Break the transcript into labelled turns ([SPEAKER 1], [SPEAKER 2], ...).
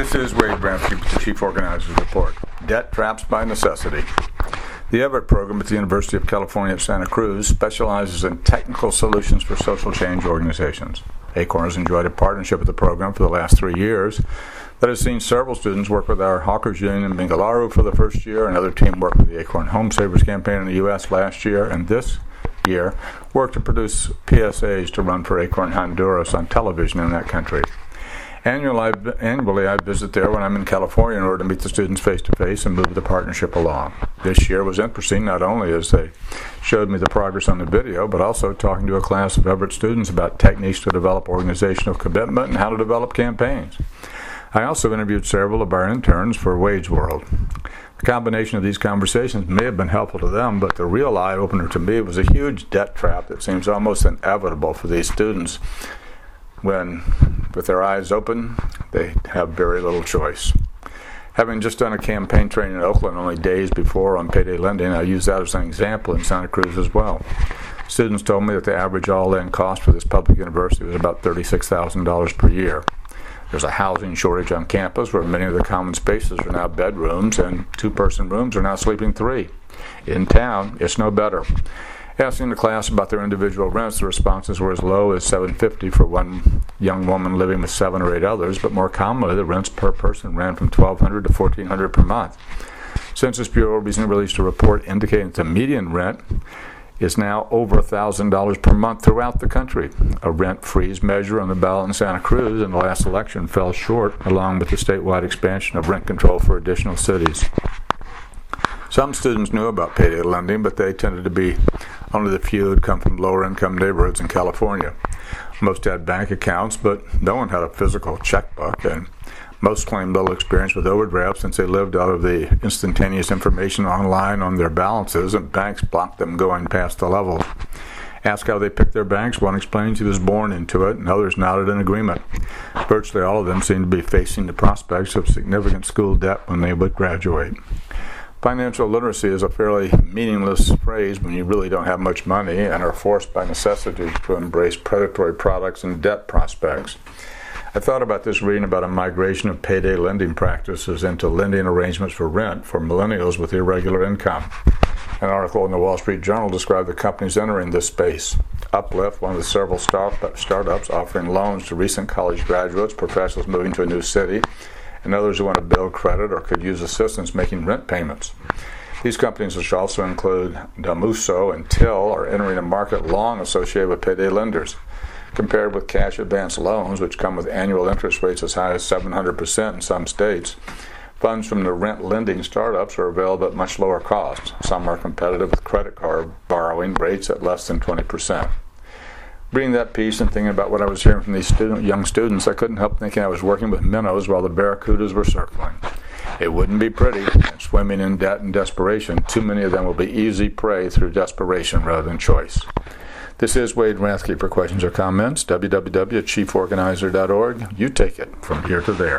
[SPEAKER 1] This is Wade Ramsey with the Chief Organizer's Report. Debt Traps by Necessity. The Everett program at the University of California at Santa Cruz specializes in technical solutions for social change organizations. Acorn has enjoyed a partnership with the program for the last 3 years that has seen several students work with our Hawkers Union in Bengaluru for the first year. Another team worked with the Acorn Home Savers campaign in the U.S. last year, and this year worked to produce PSAs to run for Acorn Honduras on television in that country. Annually, I visit there when I'm in California in order to meet the students face-to-face and move the partnership along. This year was interesting, not only as they showed me the progress on the video, but also talking to a class of Everett students about techniques to develop organizational commitment and how to develop campaigns. I also interviewed several of our interns for Wade's World. The combination of these conversations may have been helpful to them, but the real eye-opener to me was a huge debt trap that seems almost inevitable for these students when, with their eyes open, they have very little choice. Having just done a campaign training in Oakland only days before on payday lending, I use that as an example in Santa Cruz as well. Students told me that the average all-in cost for this public university was about $36,000 per year. There's a housing shortage on campus where many of the common spaces are now bedrooms and two-person rooms are now sleeping three. In town, it's no better. Asking the class about their individual rents, the responses were as low as $750 for one young woman living with 7 or 8 others, but more commonly, the rents per person ran from $1,200 to $1,400 per month. Census Bureau recently released a report indicating that the median rent is now over $1,000 per month throughout the country. A rent freeze measure on the ballot in Santa Cruz in the last election fell short, along with the statewide expansion of rent control for additional cities. Some students knew about payday lending, but they tended to be only the few who'd come from lower-income neighborhoods in California. Most had bank accounts, but no one had a physical checkbook, and most claimed little experience with overdraft since they lived out of the instantaneous information online on their balances, and banks blocked them going past the levels. Asked how they picked their banks, one explained he was born into it, and others nodded in agreement. Virtually all of them seemed to be facing the prospects of significant school debt when they would graduate. Financial literacy is a fairly meaningless phrase when you really don't have much money and are forced by necessity to embrace predatory products and debt prospects. I thought about this reading about a migration of payday lending practices into lending arrangements for rent for millennials with irregular income. An article in the Wall Street Journal described the companies entering this space. Uplift, one of the several startups offering loans to recent college graduates, professionals moving to a new city, and others who want to build credit or could use assistance making rent payments. These companies, which also include Damuso and Till, are entering a market long associated with payday lenders. Compared with cash advance loans, which come with annual interest rates as high as 700% in some states, funds from the rent lending startups are available at much lower costs. Some are competitive with credit card borrowing rates at less than 20%. Reading that piece and thinking about what I was hearing from these young students, I couldn't help thinking I was working with minnows while the barracudas were circling. It wouldn't be pretty, and swimming in debt and desperation. Too many of them will be easy prey through desperation rather than choice. This is Wade Ramsey. For questions or comments, www.chieforganizer.org. You take it from here to there.